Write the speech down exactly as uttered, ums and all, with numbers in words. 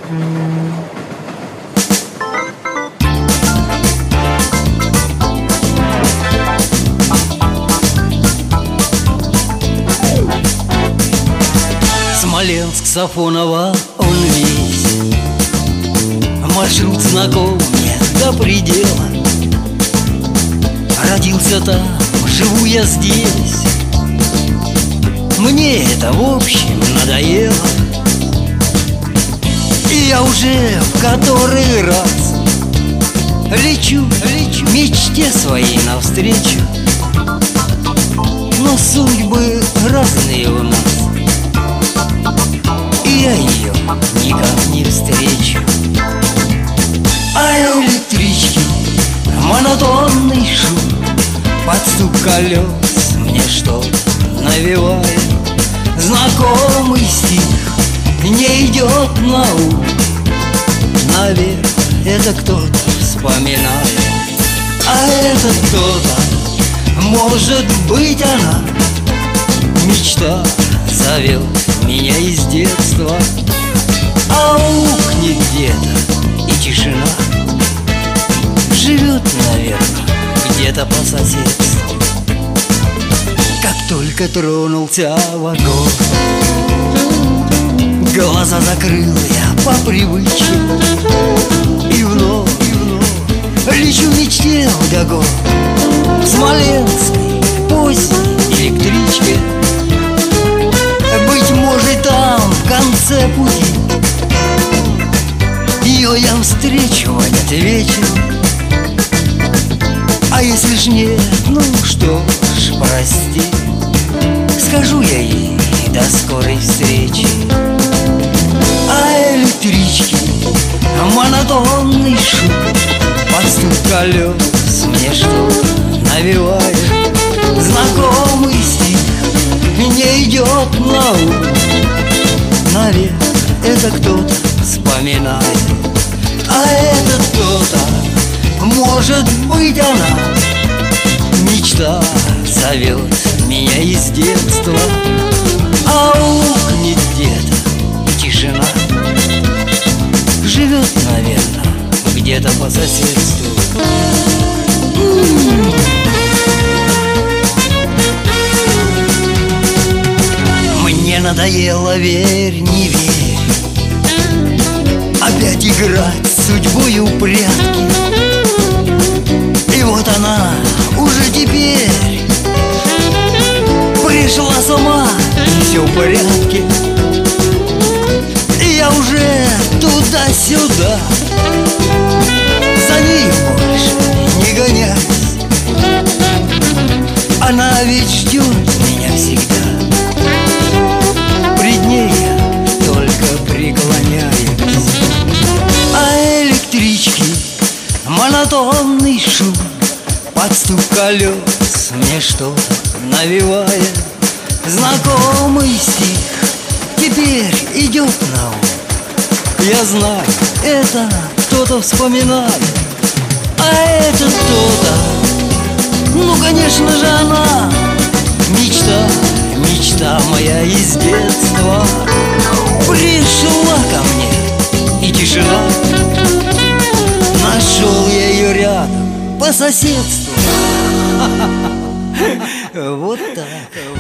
Смоленск, Сафоново, он весь, маршрут знаком мне до предела. Родился там, живу я здесь, мне это в общем надоело. И я уже в который раз лечу, лечу мечте своей навстречу. Но судьбы разные у нас, и я ее никак не встречу. А электрички монотонный шум, под стук колес мне что-то навевает. Знакомый стих не идет на ум, наверное, это кто-то вспоминает. А этот кто-то, может быть, она, мечта зовет меня из детства. Аукнет где-то и тишина, живет, наверное, где-то по соседству. Как только тронулся вагон, глаза закрыл я по привычке, и вновь, и вновь лечу в мечте вдогон в смоленской поздней электричке. Быть может, там в конце пути ее я встречу в этот вечер. А если ж нет, ну что ж, прости, скажу я ей до скорой встречи. А электрички монотонный шум, под стук колес мне что-то навевает. Знакомый стих не идет на ум, наверное, это кто-то вспоминает. А этот кто-то, может быть, она, мечта зовет меня из детства. Аукнет где-то и тишина, живет, наверное, где-то по соседству. Мне надоело, верь, не верь, опять играть с судьбою прятки. И вот она уже теперь пришла сама, и все в порядке. И я уже туда-сюда, за ней больше не гоняюсь. Она ведь ждет меня всегда, пред ней я только преклоняюсь. А электрички монотонный шум, под стук колес мне что-то навевает. Знакомый стих теперь идет на ум, я знаю, это кто-то вспоминает. А этот кто-то, ну, конечно же, она, мечта, мечта моя из детства. Пришла ко мне и тишина, нашел я ее рядом по соседству. Вот так.